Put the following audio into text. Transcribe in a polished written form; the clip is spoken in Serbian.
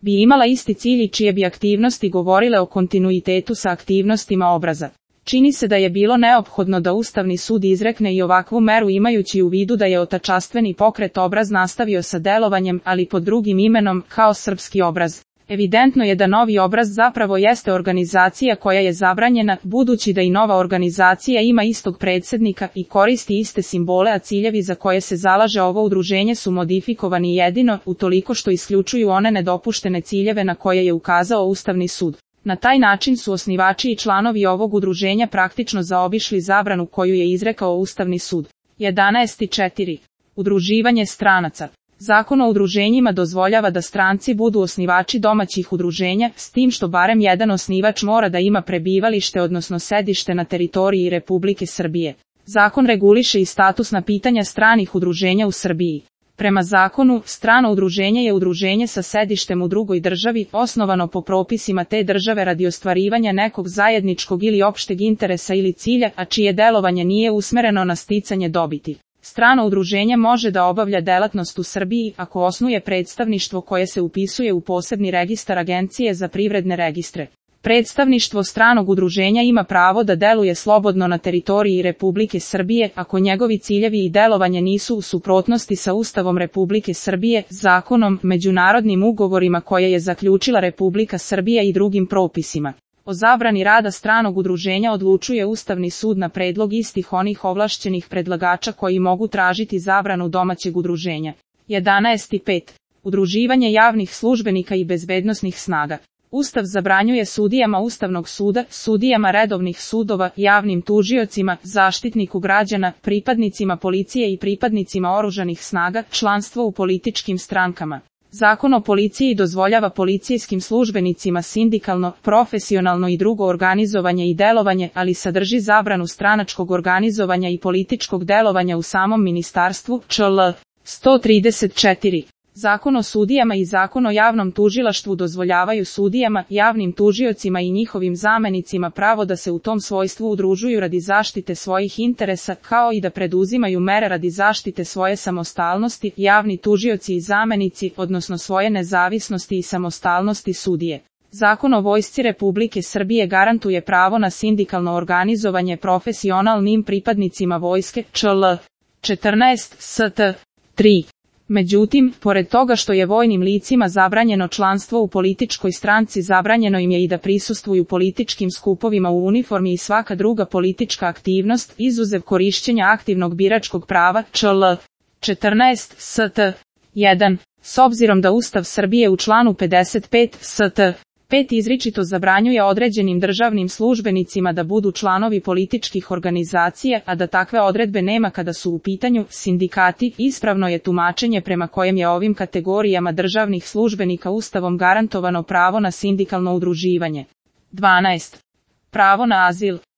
bi imala isti cilj i čije bi aktivnosti govorile o kontinuitetu sa aktivnostima obraza. Čini se da je bilo neophodno da Ustavni sud izrekne i ovakvu meru imajući u vidu da je otačastveni pokret Obraz nastavio sa delovanjem, ali pod drugim imenom, kao Srpski obraz. Evidentno je da Novi obraz zapravo jeste organizacija koja je zabranjena, budući da i nova organizacija ima istog predsjednika i koristi iste simbole, a ciljevi za koje se zalaže ovo udruženje su modifikovani jedino utoliko što isključuju one nedopuštene ciljeve na koje je ukazao Ustavni sud. Na taj način su osnivači i članovi ovog udruženja praktično zaobišli zabranu koju je izrekao Ustavni sud. 11.4. Udruživanje stranaca. Zakon o udruženjima dozvoljava da stranci budu osnivači domaćih udruženja, s tim što barem jedan osnivač mora da ima prebivalište odnosno sedište na teritoriji Republike Srbije. Zakon reguliše i statusna pitanja stranih udruženja u Srbiji. Prema zakonu, strano udruženje je udruženje sa sedištem u drugoj državi, osnovano po propisima te države radi ostvarivanja nekog zajedničkog ili opšteg interesa ili cilja, a čije delovanje nije usmereno na sticanje dobiti. Strano udruženje može da obavlja delatnost u Srbiji ako osnuje predstavništvo koje se upisuje u posebni registar Agencije za privredne registre. Predstavništvo stranog udruženja ima pravo da deluje slobodno na teritoriji Republike Srbije ako njegovi ciljevi i delovanje nisu u suprotnosti sa Ustavom Republike Srbije, zakonom, međunarodnim ugovorima koje je zaključila Republika Srbija i drugim propisima. O zabrani rada stranog udruženja odlučuje Ustavni sud na predlog istih onih ovlašćenih predlagača koji mogu tražiti zabranu domaćeg udruženja. 11.5. Udruživanje javnih službenika i bezbednosnih snaga. Ustav zabranjuje sudijama Ustavnog suda, sudijama redovnih sudova, javnim tužiocima, zaštitniku građana, pripadnicima policije i pripadnicima oružanih snaga, članstvo u političkim strankama. Zakon o policiji dozvoljava policijskim službenicima sindikalno, profesionalno i drugo organizovanje i delovanje, ali sadrži zabranu stranačkog organizovanja i političkog delovanja u samom ministarstvu, čl. 134. Zakon o sudijama i Zakon o javnom tužilaštvu dozvoljavaju sudijama, javnim tužiocima i njihovim zamenicima pravo da se u tom svojstvu udružuju radi zaštite svojih interesa, kao i da preduzimaju mere radi zaštite svoje samostalnosti, javni tužioci i zamenici, odnosno svoje nezavisnosti i samostalnosti sudije. Zakon o vojsci Republike Srbije garantuje pravo na sindikalno organizovanje profesionalnim pripadnicima vojske, čl. 14 st. 3. Međutim, pored toga što je vojnim licima zabranjeno članstvo u političkoj stranci, zabranjeno im je i da prisustvuju političkim skupovima u uniformi i svaka druga politička aktivnost, izuzev korišćenja aktivnog biračkog prava, čl. 14 st. 1. S obzirom da Ustav Srbije u članu 55 st. 5 izričito zabranjuje određenim državnim službenicima da budu članovi političkih organizacija, a da takve odredbe nema kada su u pitanju sindikati, ispravno je tumačenje prema kojem je ovim kategorijama državnih službenika Ustavom garantovano pravo na sindikalno udruživanje. 12. Pravo na azil.